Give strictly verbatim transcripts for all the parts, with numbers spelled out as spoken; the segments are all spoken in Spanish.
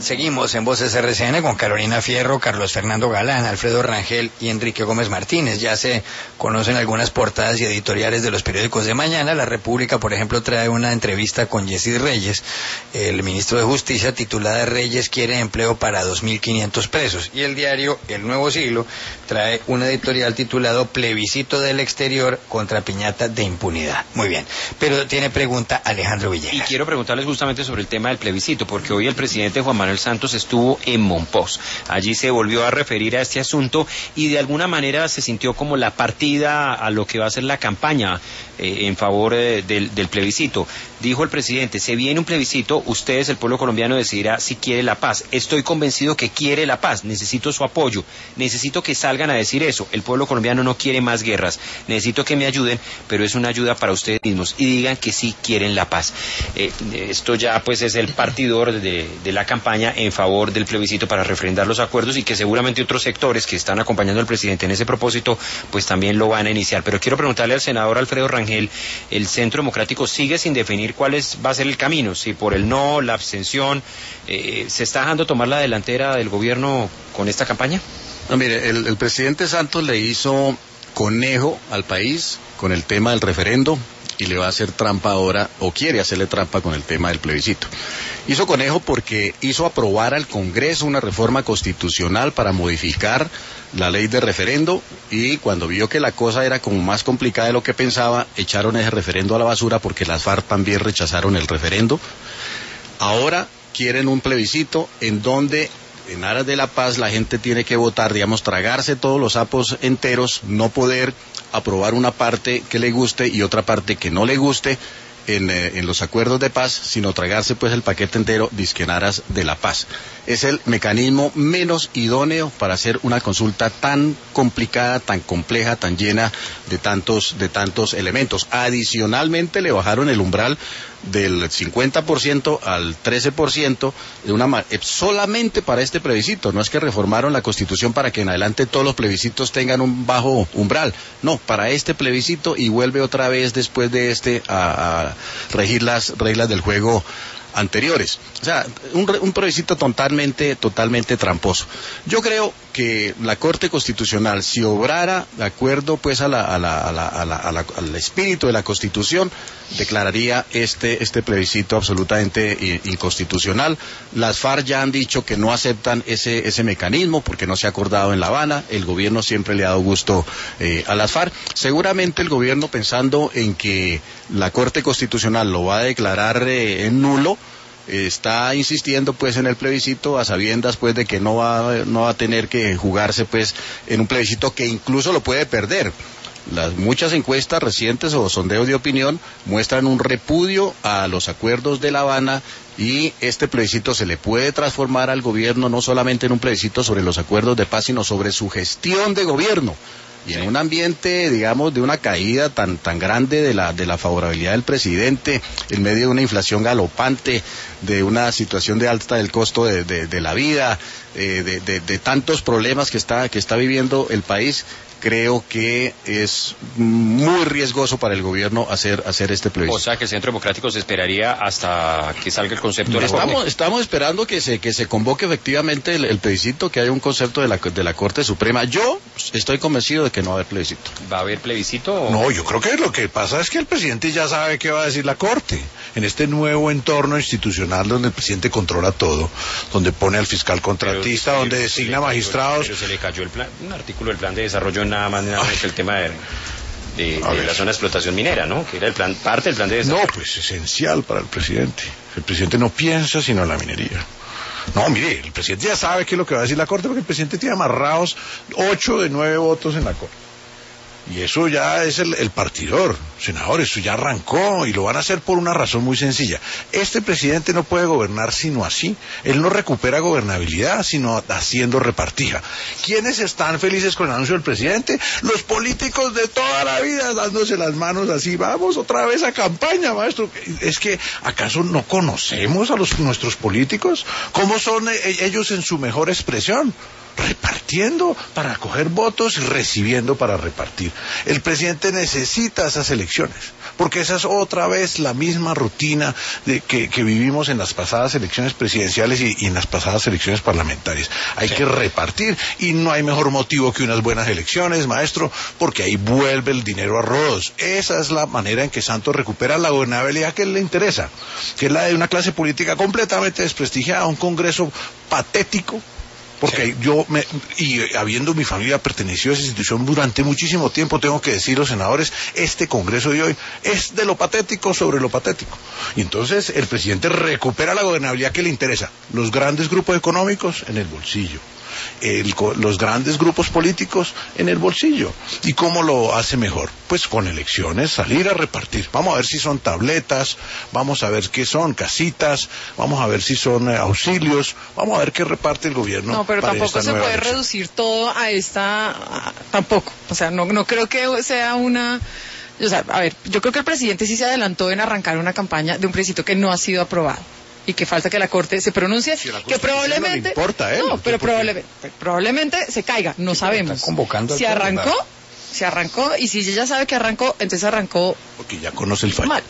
Seguimos en Voces R C N con Carolina Fierro, Carlos Fernando Galán, Alfredo Rangel y Enrique Gómez Martínez. Ya se conocen algunas portadas y editoriales de los periódicos de mañana. La República, por ejemplo, trae una entrevista con Yesid Reyes, el ministro de Justicia, titulada Reyes quiere empleo para dos mil quinientos presos. Y el diario El Nuevo Siglo trae una editorial titulado Plebiscito del exterior contra piñata de impunidad. Muy bien, pero tiene pregunta Alejandro Villegas. Y quiero preguntarles justamente sobre el tema del plebiscito, porque hoy el presidente Juan Manuel Santos estuvo en Monpós. Allí se volvió a referir a este asunto y de alguna manera se sintió como la partida a lo que va a ser la campaña eh, en favor eh, del, del plebiscito. Dijo el presidente, se viene un plebiscito, ustedes, el pueblo colombiano, decidirá si quiere la paz. Estoy convencido que quiere la paz, necesito su apoyo, necesito que salgan a decir eso. El pueblo colombiano no quiere más guerras, necesito que me ayuden, pero es una ayuda para ustedes mismos y digan que sí quieren la paz. Eh, esto ya pues es el partidor de, de la campaña en favor del plebiscito para refrendar los acuerdos y que seguramente otros sectores que están acompañando al presidente en ese propósito pues también lo van a iniciar. Pero quiero preguntarle al senador Alfredo Rangel, el Centro Democrático sigue sin definir cuál es, va a ser el camino, si por el no, la abstención, eh, ¿se está dejando tomar la delantera del gobierno con esta campaña? No, mire, el, el presidente Santos le hizo conejo al país con el tema del referendo y le va a hacer trampa ahora, o quiere hacerle trampa con el tema del plebiscito. Hizo conejo porque hizo aprobar al Congreso una reforma constitucional para modificar la ley de referendo y cuando vio que la cosa era como más complicada de lo que pensaba, echaron ese referendo a la basura porque las FARC también rechazaron el referendo. Ahora quieren un plebiscito en donde en aras de la paz la gente tiene que votar, digamos, tragarse todos los sapos enteros, no poder aprobar una parte que le guste y otra parte que no le guste en, eh, en los acuerdos de paz, sino tragarse pues el paquete entero disque en aras de la paz. Es el mecanismo menos idóneo para hacer una consulta tan complicada, tan compleja, tan llena de tantos, de tantos elementos. Adicionalmente le bajaron el umbral del cincuenta por ciento al trece por ciento de una solamente para este plebiscito. No es que reformaron la Constitución para que en adelante todos los plebiscitos tengan un bajo umbral. No, para este plebiscito y vuelve otra vez después de este a, a regir las reglas del juego anteriores. O sea, un, un plebiscito totalmente, totalmente tramposo. Yo creo que la Corte Constitucional, si obrara de acuerdo pues a la, a la, a la, a la, a la, al espíritu de la Constitución, declararía este, este plebiscito absolutamente inconstitucional. Las FARC ya han dicho que no aceptan ese, ese mecanismo porque no se ha acordado en La Habana. El gobierno siempre le ha dado gusto eh, a las FARC. Seguramente el gobierno, pensando en que la Corte Constitucional lo va a declarar eh, en nulo, está insistiendo pues en el plebiscito a sabiendas pues de que no va no va a tener que jugarse pues en un plebiscito que incluso lo puede perder. Las muchas encuestas recientes o sondeos de opinión muestran un repudio a los acuerdos de La Habana y este plebiscito se le puede transformar al gobierno no solamente en un plebiscito sobre los acuerdos de paz, sino sobre su gestión de gobierno. Y en un ambiente, digamos, de una caída tan tan grande de la de la favorabilidad del presidente, en medio de una inflación galopante, de una situación de alta del costo de, de, de la vida, eh, de, de, de tantos problemas que está que está viviendo el país, creo que es muy riesgoso para el gobierno hacer hacer este plebiscito. O sea, que el Centro Democrático se esperaría hasta que salga el concepto de estamos reforma. Estamos esperando que se que se convoque efectivamente el, el plebiscito, que haya un concepto de la de la Corte Suprema. Yo estoy convencido de que no va a haber plebiscito. ¿Va a haber plebiscito? O... No, yo creo que lo que pasa es que el presidente ya sabe qué va a decir la Corte. En este nuevo entorno institucional donde el presidente controla todo, donde pone al fiscal contratista, pero, donde designa magistrados. Pero se le cayó el plan, un artículo del plan de desarrollo nada más nada menos que el tema de, de, de la zona de explotación minera, ¿no? Que era el plan, parte del plan de desarrollo. No, pues esencial para el presidente. El presidente no piensa sino en la minería. No, mire, el presidente ya sabe qué es lo que va a decir la Corte, porque el presidente tiene amarrados ocho de nueve votos en la Corte. Y eso ya es el, el partidor, senador, eso ya arrancó y lo van a hacer por una razón muy sencilla. Este presidente no puede gobernar sino así. Él no recupera gobernabilidad sino haciendo repartija. ¿Quiénes están felices con el anuncio del presidente? Los políticos de toda la vida dándose las manos así. Vamos otra vez a campaña, maestro. Es que, ¿acaso no conocemos a los nuestros políticos? ¿Cómo son ellos en su mejor expresión? repartiendo para coger votos y recibiendo para repartir. El presidente necesita esas elecciones, porque esa es otra vez la misma rutina de que, que vivimos en las pasadas elecciones presidenciales y, y en las pasadas elecciones parlamentarias. Hay sí. que repartir, y no hay mejor motivo que unas buenas elecciones, maestro, porque ahí vuelve el dinero a rodos. Esa es la manera en que Santos recupera la gobernabilidad que le interesa, que es la de una clase política completamente desprestigiada, un Congreso patético, porque sí. yo, me, y habiendo mi familia pertenecido a esa institución durante muchísimo tiempo, tengo que decir, los senadores, este Congreso de hoy es de lo patético sobre lo patético. Y entonces el presidente recupera la gobernabilidad que le interesa. Los grandes grupos económicos en el bolsillo. El, los grandes grupos políticos en el bolsillo. ¿Y cómo lo hace mejor? Pues con elecciones, salir a repartir. Vamos a ver si son tabletas, vamos a ver qué son casitas, vamos a ver si son eh, auxilios, vamos a ver qué reparte el gobierno. No, pero para tampoco esta se puede elección. reducir todo a esta, a, tampoco. O sea, no, no creo que sea una... O sea, a ver, yo creo que el presidente sí se adelantó en arrancar una campaña de un plebiscito que no ha sido aprobado. Y que falta que la Corte se pronuncie, si que probablemente... No le importa a él. No, pero probablemente, probablemente se caiga, no sabemos. Convocando si arrancó, se arrancó, y si ella sabe que arrancó, entonces arrancó... Porque ya conoce el fallo. Mal.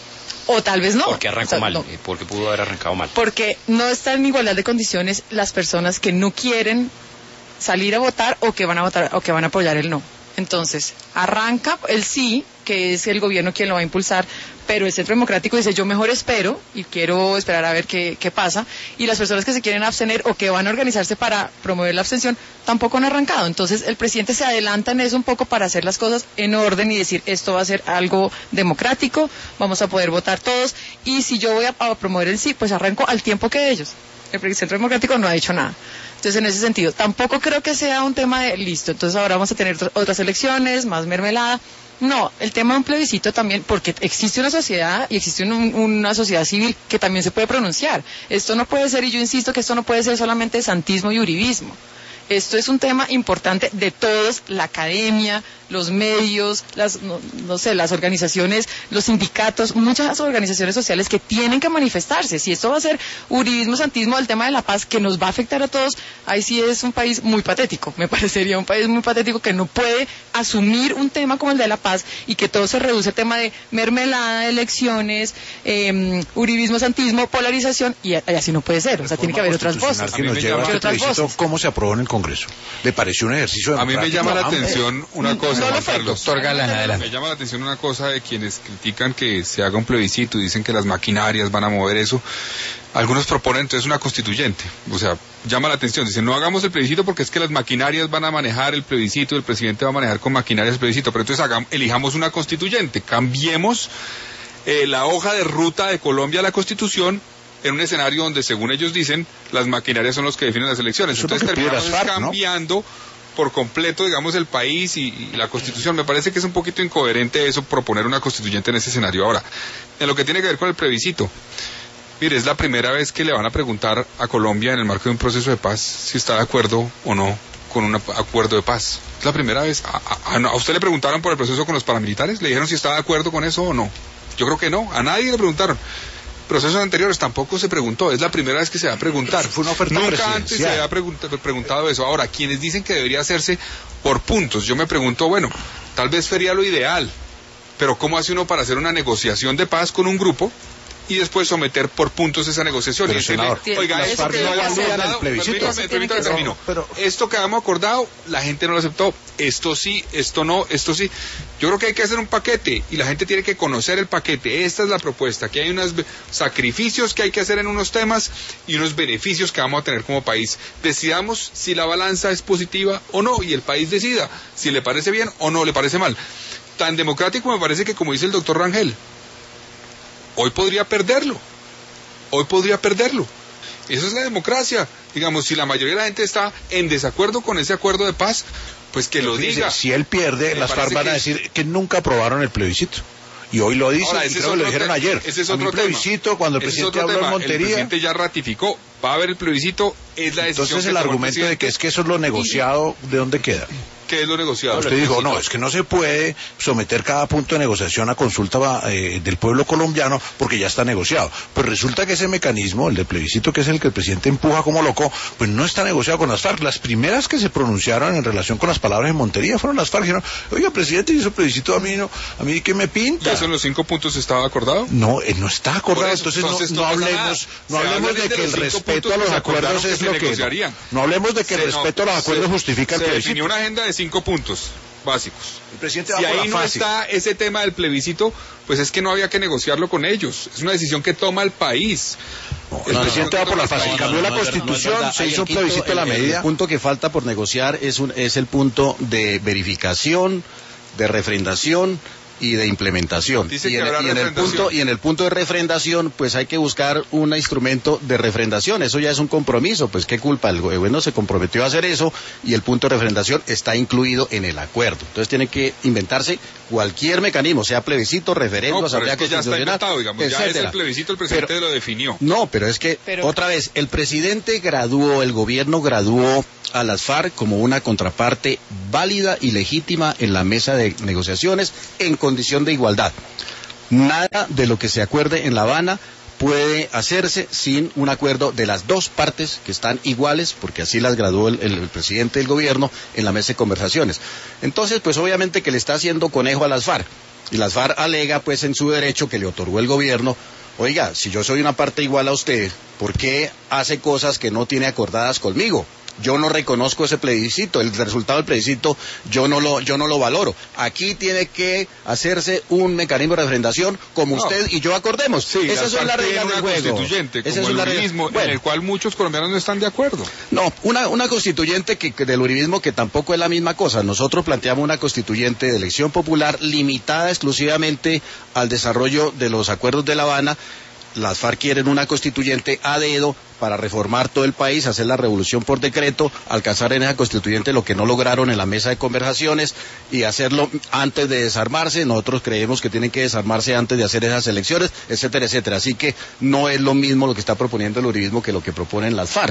O tal vez no. Porque arrancó o sea, mal, no. porque pudo haber arrancado mal. Porque no están en igualdad de condiciones las personas que no quieren salir a votar o que van a votar o que van a apoyar el no. Entonces, arranca el sí, que es el gobierno quien lo va a impulsar, pero el Centro Democrático dice, yo mejor espero, y quiero esperar a ver qué, qué pasa, y las personas que se quieren abstener o que van a organizarse para promover la abstención, tampoco han arrancado. Entonces, el presidente se adelanta en eso un poco para hacer las cosas en orden y decir, esto va a ser algo democrático, vamos a poder votar todos, y si yo voy a, a promover el sí, pues arranco al tiempo que ellos. El Centro Democrático no ha dicho nada. Entonces, en ese sentido, tampoco creo que sea un tema de listo, entonces ahora vamos a tener otras elecciones, más mermelada. No, el tema de un plebiscito también, porque existe una sociedad y existe un, una sociedad civil que también se puede pronunciar. Esto no puede ser, y yo insisto que esto no puede ser solamente santismo y uribismo. Esto es un tema importante de todos, la academia, los medios, las, no, no sé, las organizaciones, los sindicatos, muchas organizaciones sociales que tienen que manifestarse. Si esto va a ser uribismo, santismo, el tema de la paz, que nos va a afectar a todos, ahí sí es un país muy patético. Me parecería un país muy patético que no puede asumir un tema como el de la paz y que todo se reduce al tema de mermelada, elecciones, eh, uribismo, santismo, polarización, y así no puede ser. O sea, tiene que haber otras voces. Que nos lleva a otras voces. ¿Cómo se aprobó en el Congreso? ¿Le pareció un ejercicio de A mí me llama la atención una cosa, no Juan Carlos. Doctor Galán, adelante. Me llama la atención una cosa de quienes critican que se haga un plebiscito y dicen que las maquinarias van a mover eso. Algunos proponen entonces una constituyente. O sea, llama la atención. Dicen, no hagamos el plebiscito porque es que las maquinarias van a manejar el plebiscito, el presidente va a manejar con maquinarias el plebiscito. Pero entonces hagamos, elijamos una constituyente. Cambiemos eh, la hoja de ruta de Colombia a la Constitución en un escenario donde, según ellos dicen, las maquinarias son los que definen las elecciones. Entonces terminamos F A R C, cambiando ¿no? por completo, digamos, el país y, y la Constitución. Me parece que es un poquito incoherente eso, proponer una constituyente en ese escenario. Ahora, en lo que tiene que ver con el plebiscito, mire, es la primera vez que le van a preguntar a Colombia en el marco de un proceso de paz si está de acuerdo o no con un acuerdo de paz. Es la primera vez. ¿A, a, a usted le preguntaron por el proceso con los paramilitares? ¿Le dijeron si estaba de acuerdo con eso o no? Yo creo que no. A nadie le preguntaron. Procesos anteriores tampoco se preguntó, es la primera vez que se va a preguntar. Fue una oferta Nunca antes se había preguntado, preguntado eso. Ahora, quienes dicen que debería hacerse por puntos, yo me pregunto, bueno, tal vez sería lo ideal, pero ¿cómo hace uno para hacer una negociación de paz con un grupo y después someter por puntos esa negociación? Pero, y decirle, senador, oiga, las esto que no habíamos validan acordado, el plebiscito. permítame, permítame, Pero, termino. pero, esto que habíamos acordado, la gente no lo aceptó, esto sí, esto no, esto sí. Yo creo que hay que hacer un paquete y la gente tiene que conocer el paquete. Esta es la propuesta, que hay unos sacrificios que hay que hacer en unos temas y unos beneficios que vamos a tener como país. Decidamos si la balanza es positiva o no y el país decida si le parece bien o no le parece mal. Tan democrático me parece que, como dice el doctor Rangel, hoy podría perderlo. Hoy podría perderlo. Eso es la democracia. Digamos, si la mayoría de la gente está en desacuerdo con ese acuerdo de paz, pues que lo diga. Si él pierde, Me las F A R C van parece a que- decir que nunca aprobaron el plebiscito. Y hoy lo dicen, Ahora, y ese es creo que lo otro dijeron te- ayer. ese es A mí otro plebiscito, cuando el Ese es presidente otro habló en tema. El Montería, presidente ya ratificó, va a haber el plebiscito, es la decisión entonces que el tomó argumento de presidente. que es que eso es lo negociado, ¿de dónde queda? ¿Qué es lo negociado? Usted dijo, no, es que no se puede someter cada punto de negociación a consulta eh, del pueblo colombiano porque ya está negociado. Pues resulta que ese mecanismo, el de plebiscito, que es el que el presidente empuja como loco, pues no está negociado con las FARC. Las primeras que se pronunciaron en relación con las palabras de Montería fueron las FARC. Dijeron, oiga, presidente, hizo plebiscito a mí, no, a mí ¿qué me pinta? ¿Ya son los cinco puntos estaba acordado? No, eh, no está acordado, Eso, entonces, entonces no, no no pasa hablemos, nada. no Se hablemos habla de de que el los cinco respeto puntos a los que se acuerdos acordaron es que lo se que... negociarían. No hablemos de que el Se- respeto no, a los acuerdos se- justifica el Se plebiscito. definió una agenda de cinco puntos básicos. El presidente Si va por la ahí no fácil. está ese tema del plebiscito, pues es que no había que negociarlo con ellos. Es una decisión que toma el país. El No, no, presidente no, va por la no, fácil. no, no, Cambió no, la no es verdad, constitución, no es verdad. se Hay hizo el un quinto- plebiscito a la el- el medida. punto que falta por negociar es, un, es el punto de verificación, de refrendación y de implementación. Dice Y que en, habrá y en el refrendación. punto y en el punto de refrendación, pues hay que buscar un instrumento de refrendación. Eso ya es un compromiso. Pues qué culpa, el gobierno se comprometió a hacer eso y el punto de refrendación está incluido en el acuerdo. Entonces tiene que inventarse cualquier mecanismo, sea plebiscito, referendo, No, pero asamblea es que ya está constitucional, inventado, digamos. Ya es etcétera. el plebiscito, el presidente Pero- lo definió. No, pero es que, Pero- otra vez, el presidente graduó, el gobierno graduó a las FARC como una contraparte válida y legítima en la mesa de negociaciones en condición de igualdad. Nada de lo que se acuerde en La Habana puede hacerse sin un acuerdo de las dos partes que están iguales, porque así las graduó el, el- el presidente del gobierno en la mesa de conversaciones. Entonces, pues obviamente que le está haciendo conejo a las FARC, y las FARC alega pues en su derecho que le otorgó el gobierno, oiga, si yo soy una parte igual a usted, ¿por qué hace cosas que no tiene acordadas conmigo? Yo no reconozco ese plebiscito, el resultado del plebiscito yo no lo, yo no lo valoro. Aquí tiene que hacerse un mecanismo de refrendación como No. usted y yo acordemos. Sí, Esas son las parte reglas de del una juego. constituyente, Esas como son el las reglas- uribismo, en Bueno, el cual muchos colombianos no están de acuerdo. no, una, una constituyente que, que del uribismo que tampoco es la misma cosa. Nosotros planteamos una constituyente de elección popular limitada exclusivamente al desarrollo de los acuerdos de La Habana. Las FARC quieren una constituyente a dedo para reformar todo el país, hacer la revolución por decreto, alcanzar en esa constituyente lo que no lograron en la mesa de conversaciones y hacerlo antes de desarmarse. Nosotros creemos que tienen que desarmarse antes de hacer esas elecciones, etcétera, etcétera. Así que no es lo mismo lo que está proponiendo el uribismo que lo que proponen las FARC.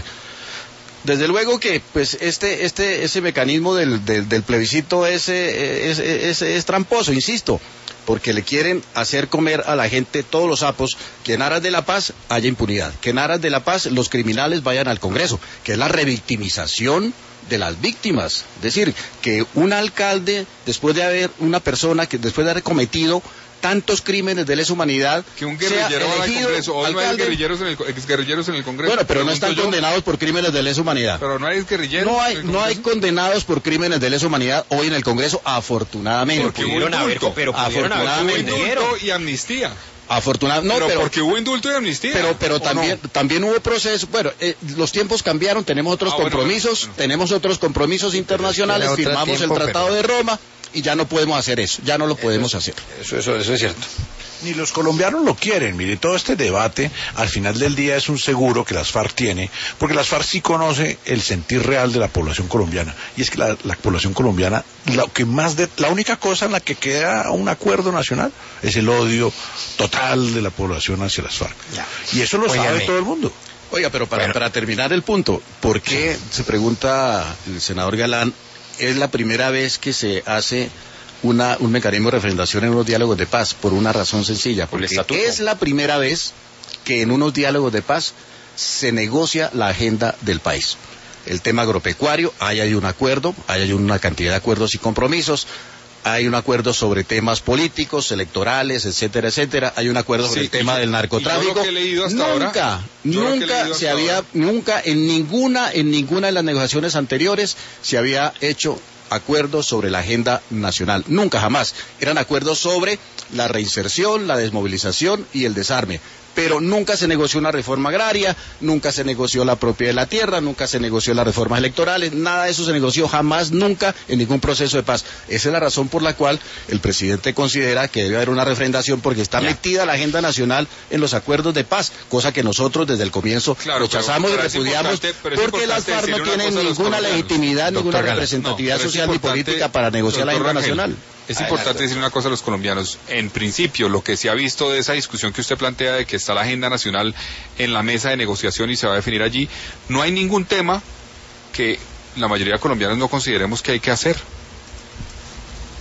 Desde luego que pues este este ese mecanismo del, del, del plebiscito es, eh, es, es, es tramposo, insisto, porque le quieren hacer comer a la gente todos los sapos, que en aras de la paz haya impunidad, que en aras de la paz los criminales vayan al Congreso, que es la revictimización de las víctimas. Es decir, que un alcalde, después de haber, una persona que después de haber cometido tantos crímenes de lesa humanidad, Que un sea guerrillero va al elegido Congreso. Hoy no hay alcalde. guerrilleros en el, exguerrilleros en el Congreso. Bueno, pero no pregunto están yo. condenados por crímenes de lesa humanidad. Pero no hay guerrilleros. No en hay, el no hay Congreso. condenados por crímenes de lesa humanidad hoy en el Congreso, afortunadamente. Porque hubo Pudieron haber, indulto. pero pudieron haber Afortunadamente. Hubo guerrilleros. indulto y amnistía. Afortunadamente, no, pero, pero, porque hubo indulto y amnistía. pero, pero ¿o también, no? también hubo procesos. Bueno, eh, los tiempos cambiaron, tenemos otros Ah, bueno, compromisos, bueno. tenemos otros compromisos internacionales, era otro firmamos tiempo, el Tratado pero- de Roma y ya no podemos hacer eso, ya no lo podemos hacer. Eso, eso, eso es cierto. Ni los colombianos lo quieren. Mire, todo este debate al final del día es un seguro que las FARC tiene, porque las FARC sí conoce el sentir real de la población colombiana. Y es que la, la población colombiana, lo que más de, la única cosa en la que queda un acuerdo nacional es el odio total de la población hacia las FARC. Ya. Y eso lo Óigame. sabe todo el mundo. Oiga, pero para, Bueno. para terminar el punto, ¿por qué, se pregunta el senador Galán, es la primera vez que se hace una, un mecanismo de refrendación en unos diálogos de paz? Por una razón sencilla, Por el porque estatuto. es la primera vez que en unos diálogos de paz se negocia la agenda del país. El tema agropecuario, ahí hay un acuerdo, ahí hay una cantidad de acuerdos y compromisos. Hay un acuerdo sobre temas políticos, electorales, etcétera, etcétera. Hay un acuerdo sobre Sí, el tema y yo- del y narcotráfico. yo lo que he leído hasta nunca, ahora- yo lo que he nunca leído se hasta había, ahora- nunca en ninguna, en ninguna de las negociaciones anteriores se había hecho acuerdos sobre la agenda nacional. Nunca, jamás. Eran acuerdos sobre la reinserción, la desmovilización y el desarme. Pero nunca se negoció una reforma agraria, nunca se negoció la propiedad de la tierra, nunca se negoció las reformas electorales, nada de eso se negoció jamás, nunca, en ningún proceso de paz. Esa es la razón por la cual el presidente considera que debe haber una refrendación, porque está Ya. metida la agenda nacional en los acuerdos de paz, cosa que nosotros desde el comienzo Claro, rechazamos pero- pero y es repudiamos, importante- pero es porque las importante FARC no decirle una tienen cosa a los ninguna colombianos. legitimidad, Doctor ninguna Galán. representatividad No, pero es social ni importante, política para negociar la doctor agenda Rangel, nacional. Es importante decir una cosa a los colombianos. En principio, lo que se ha visto de esa discusión que usted plantea de que está la agenda nacional en la mesa de negociación y se va a definir allí, no hay ningún tema que la mayoría de colombianos no consideremos que hay que hacer.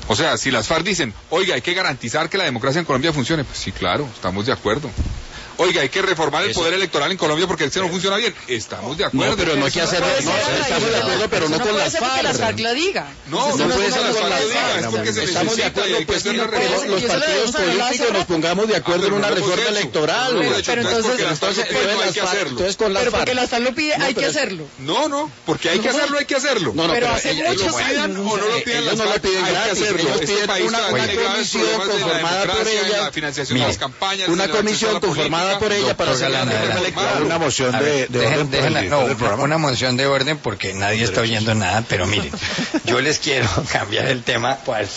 O sea, si las FARC dicen, oiga, hay que garantizar que la democracia en Colombia funcione, pues sí, claro, estamos de acuerdo. Oiga, hay que reformar el Eso. poder electoral en Colombia porque este no funciona bien. Estamos de acuerdo. No, pero no hay que Eso hacerlo. puede No, ser estamos de ahí, acuerdo, pero no eso con puede las ser porque las FARC FARC. lo diga. No, Eso no es puede una ser las cosa FARC lo que diga, pasa. es porque se Estamos de necesita y acuerdo, hay que pues, hacer que una los, reforma. los Y eso lo partidos debemos haber hablado hace políticos nos rato. pongamos de acuerdo Ah, en una pero no hemos reforma hecho. electoral. No hemos hecho, Pero entonces, porque entonces- las FARC lo piden, no hay que las FARC, hacerlo. entonces con las Pero porque FARC. la FARC lo pide, No, hay que pero- hacerlo. No, no, porque hay que No. hacerlo, hay que hacerlo. No, no, Pero pero hace ella- muchos ellos- pidan o no lo piden ellos las no lo FARC, piden hay que gratis, hacerlo. ellos Este piden país una- está- una tiene graves comisión problemas de la conformada por democracia, ella. en la financiación Mire, de las campañas, Una en el acceso a comisión la conformada política. por ella para hacer la Doctor reforma Galán, electoral. Una moción A de, ver, de dejen- orden por el dejen la- director no, del programa. una moción de orden porque nadie está oyendo nada, pero miren, yo les quiero cambiar el tema.